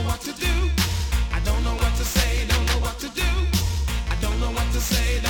what to do. I don't know what to say, don't know what to do. I don't know what to say.